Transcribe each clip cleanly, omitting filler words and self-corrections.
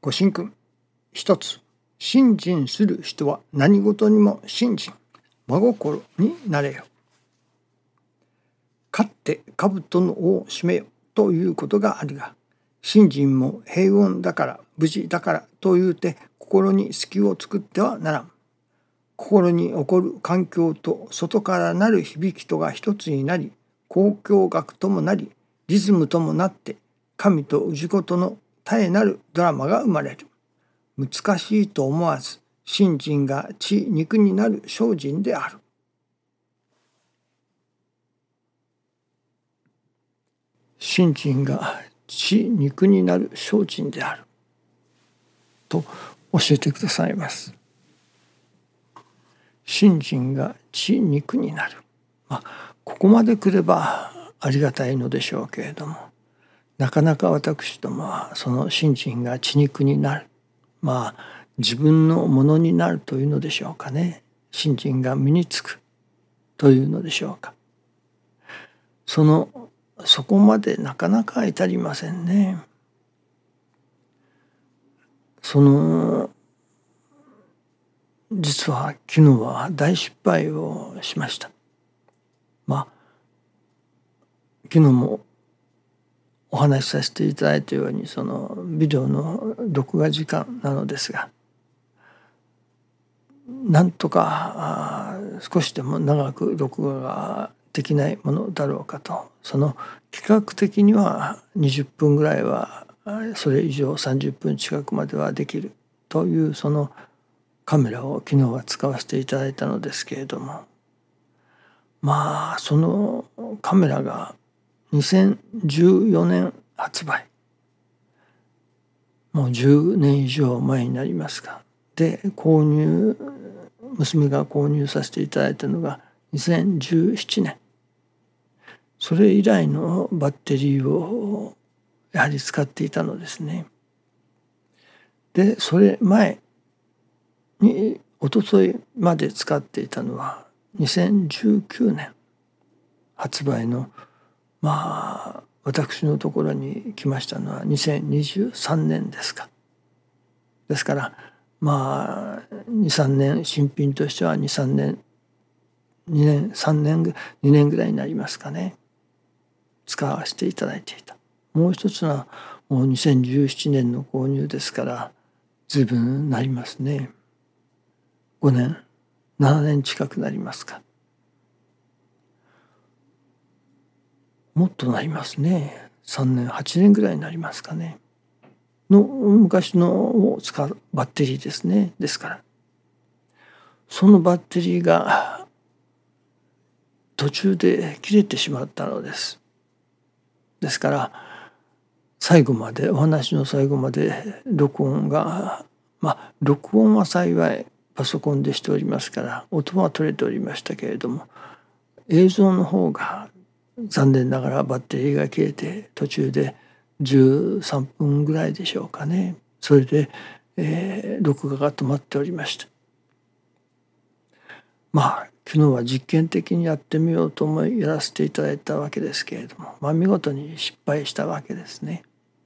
ご神君。一つ、信心する人は何事にも信心、真心になれよ。勝って兜の緒を締めよということがあるが、信心も平穏だから無事だからというて心に隙を作ってはならん。心に起こる環境と外からなる響きとが一つになり、交響楽ともなり、リズムともなって、神と氏子との絶えなるドラマが生まれる。難しいと思わず、信心が血肉になる精進である。信心が血肉になる精進である。と教えてくださいます。信心が血肉になる。ここまで来ればありがたいのでしょうけれども、なかなか私どもはその信心が血肉になる。自分のものになるというのでしょうかね。信心が身につくというのでしょうか。そこまでなかなか至りませんね。実は昨日は大失敗をしました。昨日もお話しさせていただいたようにそのビデオの録画時間なのですが、なんとか少しでも長く録画ができないものだろうかと、その企画的には20分ぐらいは、それ以上30分近くまではできるというそのカメラを昨日は使わせていただいたのですけれども、そのカメラが2014年発売、もう10年以上前になりますが、で娘が購入させていただいたのが2017年。それ以来のバッテリーをやはり使っていたのですね。でそれ前に一昨日まで使っていたのは2019年発売の私のところに来ましたのは2023年ですか。ですから23年、新品としては23年2年3年2年ぐらいになりますかね、使わせていただいていた。もう一つはもう2017年の購入ですから随分なりますね。5年7年近くなりますか。もっとなりますね。3年8年ぐらいになりますかねの昔のを使うバッテリーですね。ですからそのバッテリーが途中で切れてしまったのです。ですから最後までお話の最後まで録音が録音は幸いパソコンでしておりますから音は取れておりましたけれども、映像の方が残念ながらバッテリーが切れて途中で13分ぐらいでしょうかね、それで、録画が止まっておりました。昨日は実験的にやってみようと思いやらせていただいたわけですけれども、見事に失敗したわけですね。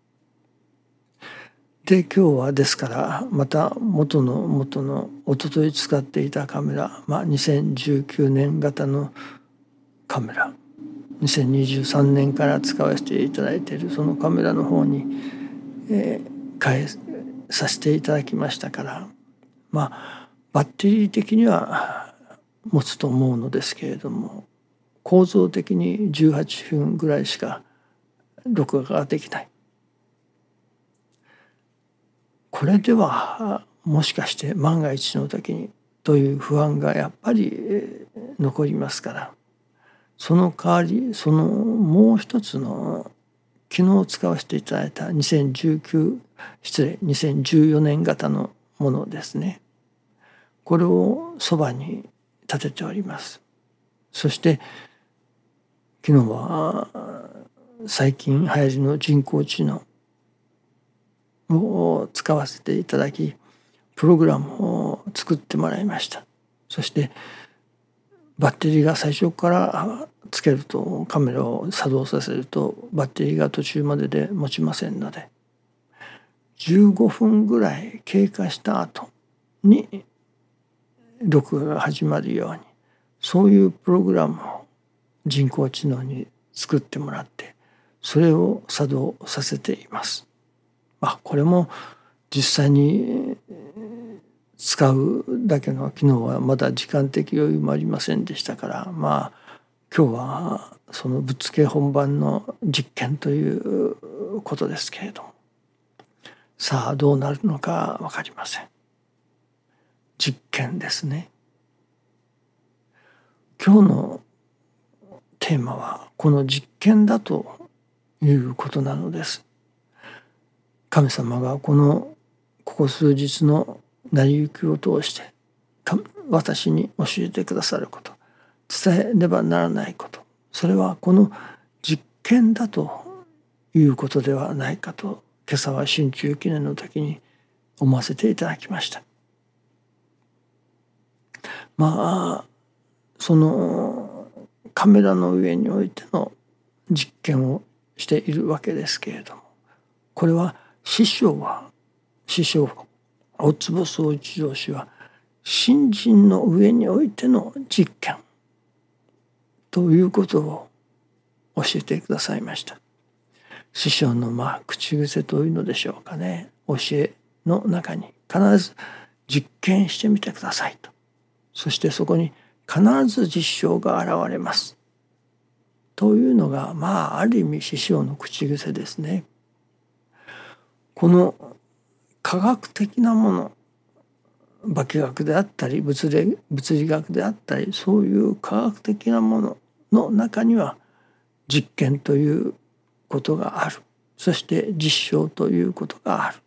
で今日はですからまた元の一昨日使っていたカメラ、2019年型のカメラ、2023年から使わせていただいているそのカメラの方に、変えさせていただきましたから、バッテリー的には持つと思うのですけれども、構造的に18分ぐらいしか録画ができない。これではもしかして万が一の時にという不安がやっぱり残りますから、その代わりもう一つの昨日使わせていただいた2014年型のものですね、これをそばに立てております。そして昨日は最近流行りの人工知能を使わせていただき、プログラムを作ってもらいました。そしてバッテリーが最初からつけると、カメラを作動させるとバッテリーが途中までで持ちませんので、 15分ぐらい経過した後に録画が始まるように、そういうプログラムを人工知能に作ってもらって、それを作動させています。これも実際に使うだけの機能はまだ時間的余裕もありませんでしたから、今日はそのぶっつけ本番の実験ということですけれども、さあどうなるのか分かりません。実験ですね。今日のテーマはこの実験だということなのです。神様がここ数日の成り行きを通して私に教えてくださること、伝えねばならないこと、それはこの実験だということではないかと、今朝は春秋記念の時に思わせていただきました。そのカメラの上においての実験をしているわけですけれども、これは師匠大坪宗一郎氏は信心の上においての実験ということを教えてくださいました。師匠の口癖というのでしょうかね、教えの中に必ず実験してみてくださいと、そしてそこに必ず実証が現れますというのがある意味師匠の口癖ですね。この科学的なもの、化学であったり物理学であったり、そういう科学的なものの中には実験ということがある。そして実証ということがある。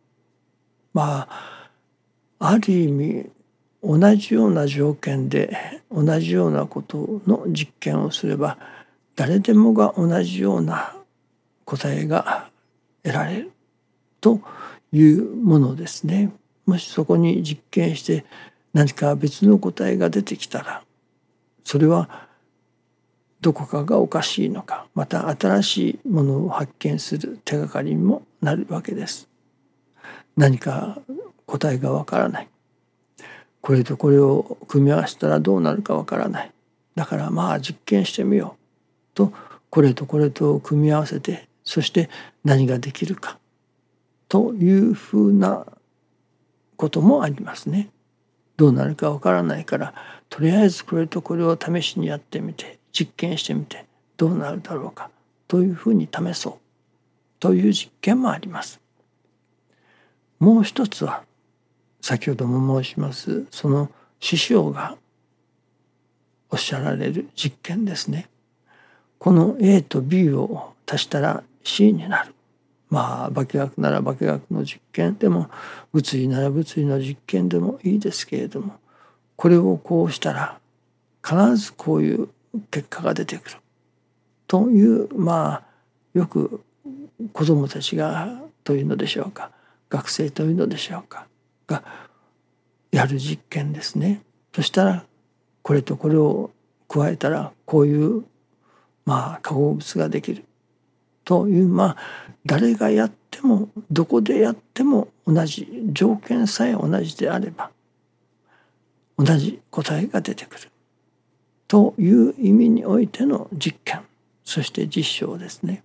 ある意味同じような条件で同じようなことの実験をすれば、誰でもが同じような答えが得られるというものですね。もしそこに実験して何か別の答えが出てきたら、それはどこかがおかしいのか、また新しいものを発見する手がかりにもなるわけです。何か答えがわからない、これとこれを組み合わせたらどうなるかわからない、だから実験してみようと、これとこれと組み合わせて、そして何ができるかというふうなこともありますね。どうなるかわからないから、とりあえずこれとこれを試しにやってみて、実験してみてどうなるだろうかというふうに試そうという実験もあります。もう一つは先ほども申しますその師匠がおっしゃられる実験ですね。この A と B を足したら C になる。化学なら化学の実験でも、物理なら物理の実験でもいいですけれども、これをこうしたら必ずこういう結果が出てくるという、よく子どもたちがというのでしょうか、学生というのでしょうかがやる実験ですね。そしたらこれとこれを加えたらこういう化合物ができるという、誰がやってもどこでやっても同じ条件さえ同じであれば同じ答えが出てくるという意味においての実験、そして実証ですね。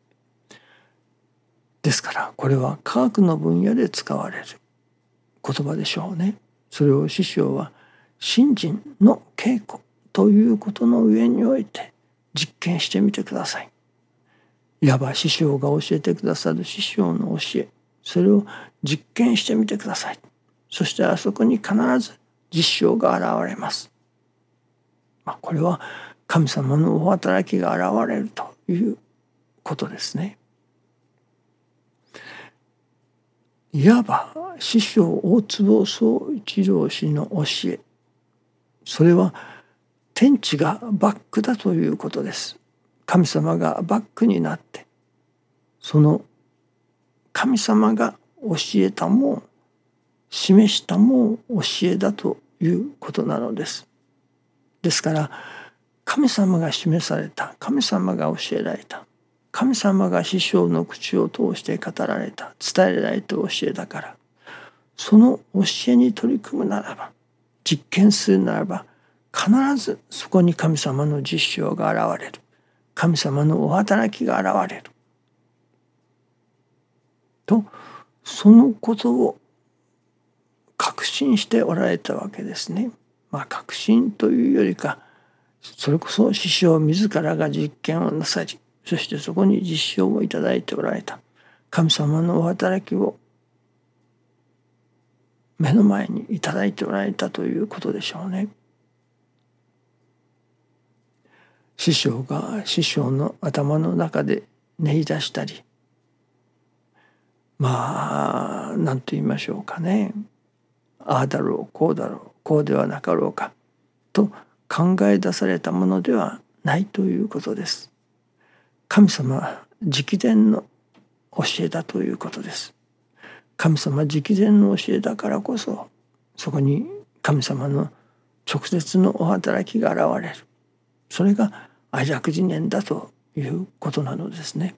ですからこれは科学の分野で使われる言葉でしょうね。それを師匠は信心の稽古ということの上において実験してみてください。いわば師匠が教えてくださる師匠の教え、それを実験してみてください。そしてあそこに必ず実証が現れます。これは神様のお働きが現れるということですね。いわば師匠大坪宗一郎氏の教え、それは天地がバックだということです。神様がバックになって、その神様が教えたもん、示したもん教えだということなのです。ですから神様が示された、神様が教えられた、 神様が師匠の口を通して語られた、伝えられた教えだから、その教えに取り組むならば、実験するならば、必ずそこに神様の実証が現れる。神様のお働きが現れる。と、そのことを確信しておられたわけですね。確信というよりか、それこそ師匠自らが実験をなさり、そしてそこに実証をいただいておられた神様のお働きを目の前にいただいておられたということでしょうね。師匠が師匠の頭の中で練り出したり、何と言いましょうかね。ああだろう、こうだろう、こうではなかろうかと考え出されたものではないということです。神様直伝の教えだということです。神様直伝の教えだからこそ、そこに神様の直接のお働きが現れる。それが愛楽理念だということなのですね。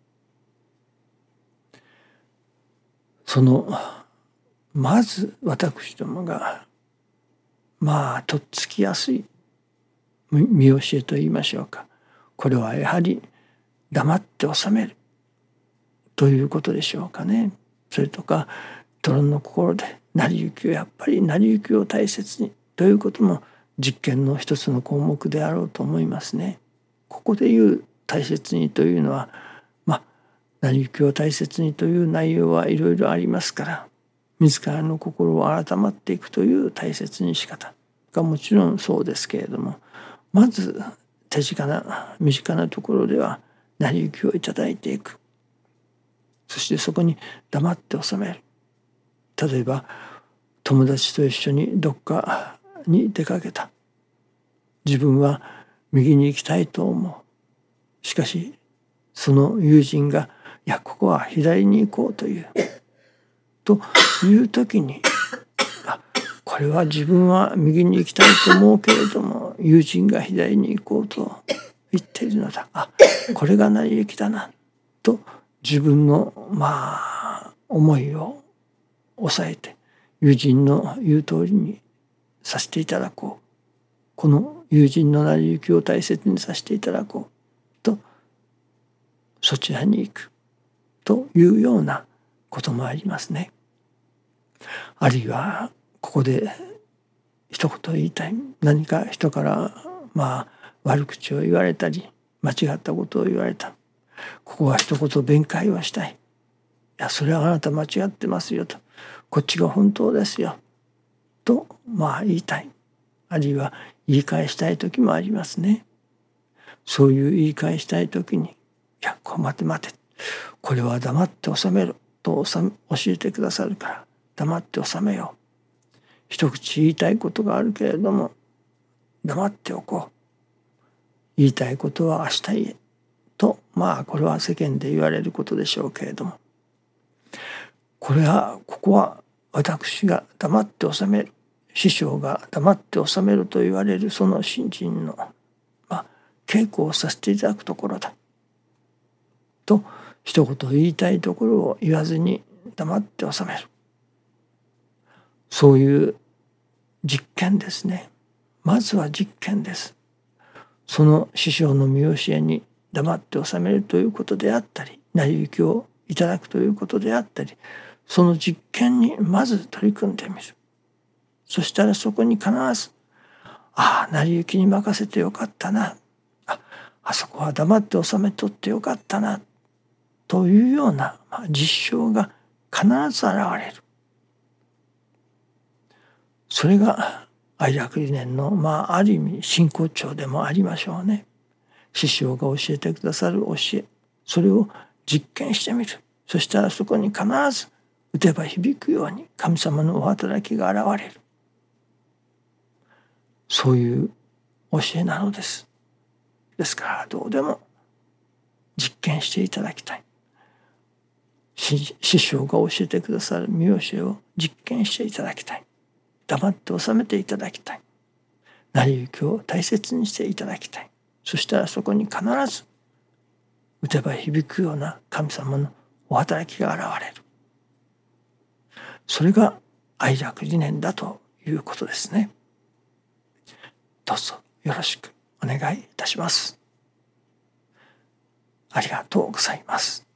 まず私どもがとっつきやすい見教えと言いましょうか。これはやはり黙って収めるということでしょうかね。それとか泥の心で成り行きをやっぱり成り行きを大切にということも実験の一つの項目であろうと思いますね。ここで言う大切にというのは成り行きを大切にという内容はいろいろありますから、自らの心を改まっていくという大切に仕方がもちろんそうですけれども、まず手近な身近なところでは成り行きをいただいていく。そしてそこに黙って収める。例えば友達と一緒にどっかに出かけた。自分は右に行きたいと思う。しかしその友人がいやここは左に行こうという時に、これは自分は右に行きたいと思うけれども友人が左に行こうと言っているのだ。これが成り行きだなと自分の思いを抑えて友人の言う通りにさせていただこう。この友人の成り行きを大切にさせていただこうとそちらに行くというようなこともありますね。あるいはここで一言言いたい。何か人から悪口を言われたり間違ったことを言われた。ここは一言弁解をしたい。いやそれはあなた間違ってますよと。こっちが本当ですよと言いたい。あるいは言い返したい時もありますね。そういう言い返したい時に、いや待てこれは黙って収めると教えてくださるから黙って収めよう。一口言いたいことがあるけれども黙っておこう。言いたいことは明日言えとこれは世間で言われることでしょうけれども、ここは私が黙って収める、師匠が黙って収めると言われるその信心の稽古をさせていただくところだと一言言いたいところを言わずに黙って収める。そういう実験ですね。まずは実験です。その師匠の見教えに黙って収めるということであったり、成り行きをいただくということであったり、その実験にまず取り組んでみる。そしたらそこに必ず成り行きに任せてよかったな、あそこは黙って収めとってよかったなというような実証が必ず現れる。それが愛楽理念のある意味真骨頂でもありましょうね。師匠が教えてくださる教え、それを実験してみる。そしたらそこに必ず打てば響くように神様のお働きが現れる。そういう教えなのです。ですからどうでも実験していただきたい。師匠が教えてくださる見教えを実験していただきたい。黙って収めていただきたい。成り行きを大切にしていただきたい。そしたらそこに必ず打てば響くような神様のお働きが現れる。それが愛楽理念だということですね。どうぞよろしくお願いいたします。ありがとうございます。